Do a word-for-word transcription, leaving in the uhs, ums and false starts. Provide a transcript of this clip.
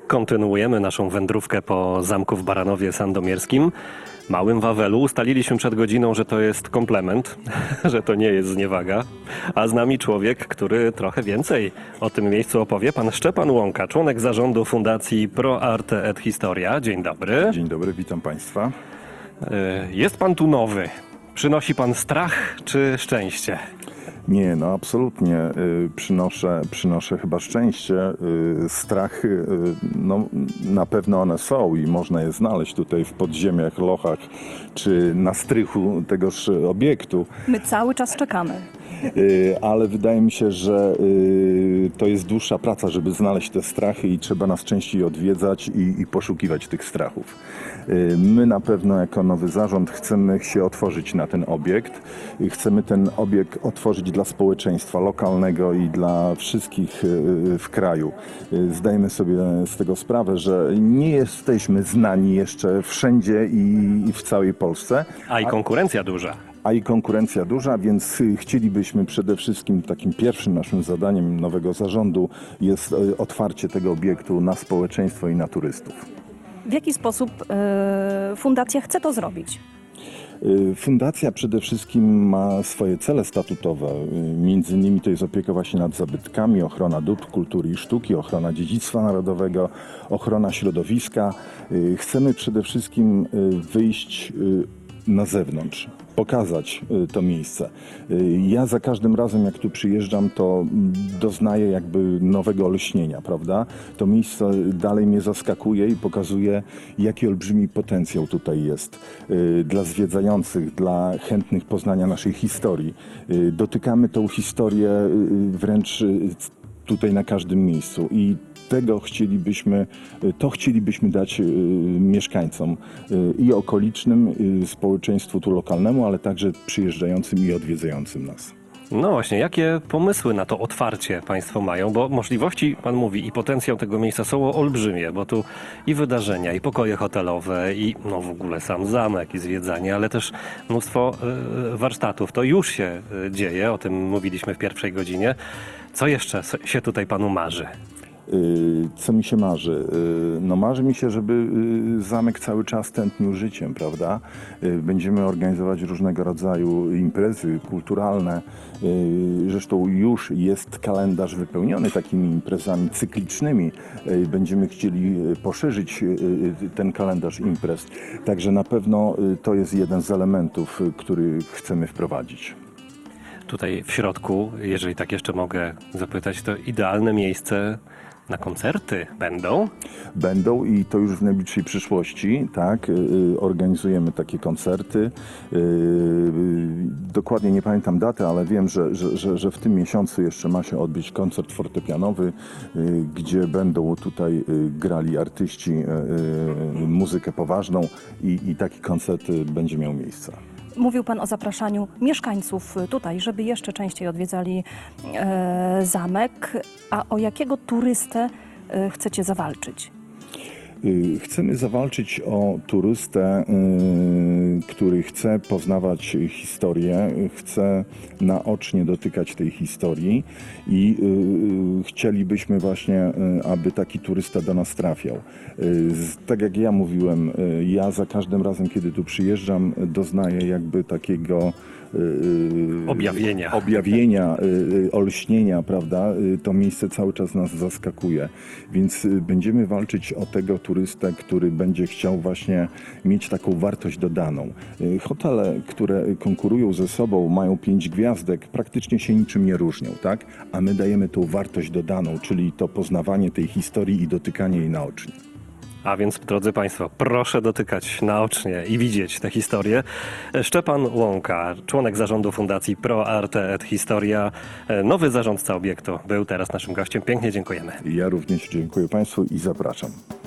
Kontynuujemy naszą wędrówkę po zamku w Baranowie Sandomierskim. Małym Wawelu. Ustaliliśmy przed godziną, że to jest komplement, że to nie jest zniewaga. A z nami człowiek, który trochę więcej o tym miejscu opowie. Pan Szczepan Łąka, członek zarządu Fundacji Pro Arte et Historia. Dzień dobry. Dzień dobry, witam Państwa. Jest pan tu nowy. Przynosi pan strach czy szczęście? Nie, no absolutnie y, przynoszę, przynoszę chyba szczęście. Y, strachy, y, no na pewno one są i można je znaleźć tutaj w podziemiach, lochach czy na strychu tegoż obiektu. My cały czas czekamy. Y, ale wydaje mi się, że y, to jest dłuższa praca, żeby znaleźć te strachy i trzeba nas częściej odwiedzać i, i poszukiwać tych strachów. Y, my na pewno jako nowy zarząd chcemy się otworzyć na ten obiekt. Y, chcemy ten obiekt otworzyć dla społeczeństwa lokalnego i dla wszystkich y, w kraju. Y, zdajemy sobie z tego sprawę, że nie jesteśmy znani jeszcze wszędzie i, i w całej Polsce. A i konkurencja duża. A i konkurencja duża, więc chcielibyśmy przede wszystkim, takim pierwszym naszym zadaniem nowego zarządu jest otwarcie tego obiektu na społeczeństwo i na turystów. W jaki sposób y, fundacja chce to zrobić? Fundacja przede wszystkim ma swoje cele statutowe. Między innymi to jest opieka właśnie nad zabytkami, ochrona dóbr kultury i sztuki, ochrona dziedzictwa narodowego, ochrona środowiska. Chcemy przede wszystkim wyjść na zewnątrz, pokazać to miejsce. Ja za każdym razem, jak tu przyjeżdżam, to doznaję jakby nowego olśnienia, prawda? To miejsce dalej mnie zaskakuje i pokazuje, jaki olbrzymi potencjał tutaj jest dla zwiedzających, dla chętnych poznania naszej historii. Dotykamy tą historię wręcz tutaj na każdym miejscu i tego chcielibyśmy, to chcielibyśmy dać y, mieszkańcom y, i okolicznym, y, społeczeństwu tu lokalnemu, ale także przyjeżdżającym i odwiedzającym nas. No właśnie, jakie pomysły na to otwarcie Państwo mają? Bo możliwości, Pan mówi, i potencjał tego miejsca są olbrzymie, bo tu i wydarzenia, i pokoje hotelowe, i no w ogóle sam zamek, i zwiedzanie, ale też mnóstwo y, warsztatów. To już się y, dzieje, o tym mówiliśmy w pierwszej godzinie. Co jeszcze się tutaj Panu marzy? Co mi się marzy? No marzy mi się, żeby zamek cały czas tętnił życiem, prawda? Będziemy organizować różnego rodzaju imprezy kulturalne. Zresztą już jest kalendarz wypełniony takimi imprezami cyklicznymi. Będziemy chcieli poszerzyć ten kalendarz imprez. Także na pewno to jest jeden z elementów, który chcemy wprowadzić. Tutaj w środku, jeżeli tak jeszcze mogę zapytać, to idealne miejsce na koncerty będą? Będą i to już w najbliższej przyszłości, tak, yy, organizujemy takie koncerty. Yy, dokładnie nie pamiętam daty, ale wiem, że, że, że, że w tym miesiącu jeszcze ma się odbyć koncert fortepianowy, yy, gdzie będą tutaj yy, grali artyści yy, yy, muzykę poważną i, i taki koncert yy, będzie miał miejsce. Mówił Pan o zapraszaniu mieszkańców tutaj, żeby jeszcze częściej odwiedzali e, zamek. A o jakiego turystę e, chcecie zawalczyć? Chcemy zawalczyć o turystę, który chce poznawać historię, chce naocznie dotykać tej historii i chcielibyśmy właśnie, aby taki turysta do nas trafiał. Tak jak ja mówiłem, ja za każdym razem, kiedy tu przyjeżdżam, doznaję jakby takiego Objawienia. objawienia, olśnienia, prawda? To miejsce cały czas nas zaskakuje, więc będziemy walczyć o tego turystę, który będzie chciał właśnie mieć taką wartość dodaną. Hotele, które konkurują ze sobą, mają pięć gwiazdek, praktycznie się niczym nie różnią, tak? A my dajemy tą wartość dodaną, czyli to poznawanie tej historii i dotykanie jej naocznie. A więc, drodzy Państwo, proszę dotykać naocznie i widzieć tę historię. Szczepan Łąka, członek zarządu Fundacji Pro Arte et Historia, nowy zarządca obiektu, był teraz naszym gościem. Pięknie dziękujemy. Ja również dziękuję Państwu i zapraszam.